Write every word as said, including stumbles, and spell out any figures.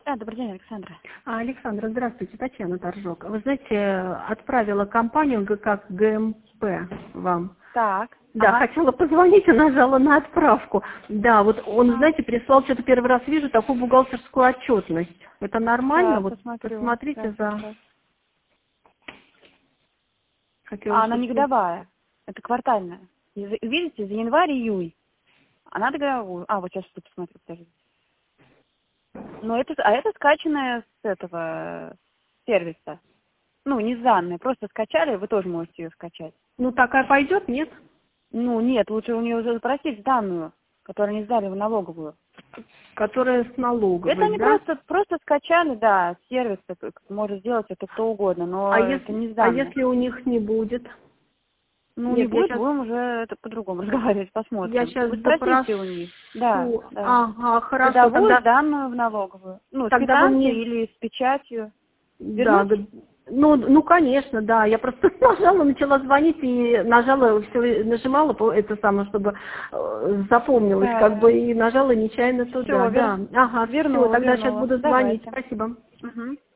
Да, добрый день, Александра. А, Александра, здравствуйте, Татьяна Торжок. Вы знаете, отправила компанию ГК ГМП вам. Так. Да, Ага. хотела позвонить и нажала на отправку. Да, вот он, А, знаете, прислал, что-то первый раз вижу, такую бухгалтерскую отчетность. Это нормально? Сейчас Вот посмотрю. посмотрите Сейчас, за... сейчас. Хотела, А, она чтобы... не годовая. Это квартальная. И за- Видите, за январь-июль. Она годовую. А, вот сейчас тут посмотрю, подождите. Но это, а это скачанная с этого сервиса. Ну, не с данной, просто скачали, вы тоже можете ее скачать. Ну, такая пойдет, нет? Ну, нет, лучше у нее запросить данную, которую они сдали в налоговую. Которая с Это налоговой, они да? просто, просто скачали, да, сервис, такой, как может сделать это кто угодно, но А это если, не а данные. если у них не будет? Ну, не Нет, я будет, сейчас... будем уже это по-другому разговаривать, Я посмотрим. сейчас Вы спросите у них. Да, допрошу. да. Ага, хорошо, Годовую тогда... сданную в налоговую. Ну, с Тогда вы квитанцией мне... или с печатью. Да, Вернуть? г- ну, ну, конечно, да. Я просто нажала, начала звонить и нажала, все нажимала по- это самое, чтобы э, запомнилось, Да, как да. бы, и нажала нечаянно туда, Все, вер... да. Ага, все, вернула, тогда сейчас вернула. буду звонить. Давайте. Спасибо. Угу.